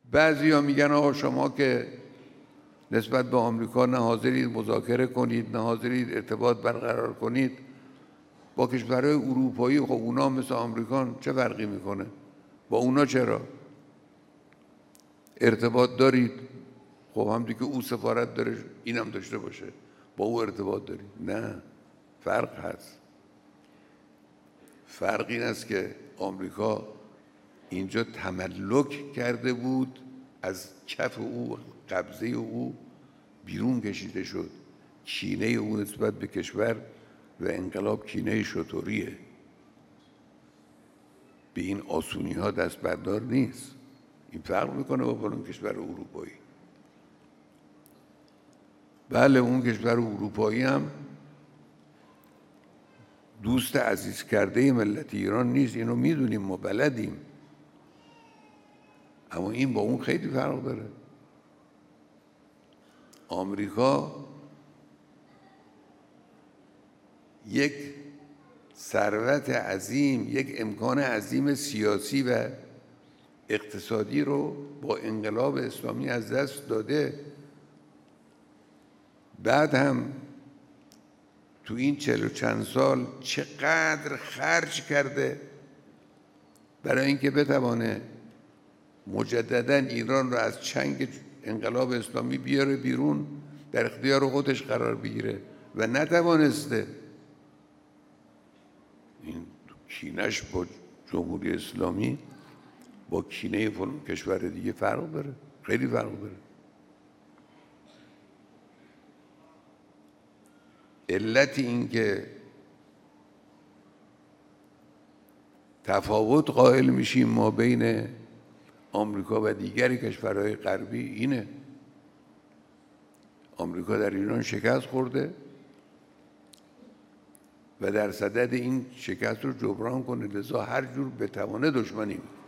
بعضیا میگن آقا شما که نسبت به آمریکا نه حاضرید مذاکره کنید، نه حاضرید ارتباط برقرار کنید با کشورهای اروپایی. خب اونا مثل آمریکان چه فرقی میکنه؟ با اونا چرا ارتباط دارید؟ خب همونطور که او سفارت داره اینم داشته باشه، با او ارتباط دارید. نه، فرق هست. فرق این است که آمریکا اینجا تملک کرده بود، از کف او، قبضه او بیرون کشیده شد. کینه او نسبت به کشور و انقلاب کینه شطوریه، به این آسونی ها دست بردار نیست. این فرق میکنه با فلان کشور اروپایی. بله اون کشور اروپایی هم دوست عزیز کرده ملت ایران نیست، اینو میدونیم، ما بلدیم، اما این با اون خیلی فرق داره. آمریکا یک ثروت عظیم، یک امکان عظیم سیاسی و اقتصادی رو با انقلاب اسلامی از دست داده. بعد هم تو این 40 و چند سال چقدر خرج کرده برای اینکه بتوانه مجددا ایران رو از چنگ انقلاب اسلامی بیاره بیرون، در اختیار خودش قرار بگیره و نتوانسته. این کینش با جمهوری اسلامی با کینه فلان کشور دیگه فرق داره، خیلی فرق داره. علت این که تفاوت قائل میشیم ما بین آمریکا و دیگر کشورهای غربی اینه. آمریکا در ایران شکست خورده و در صدد این شکست رو جبران کنه، لذا هر جور بتوانه دشمنی میکنه.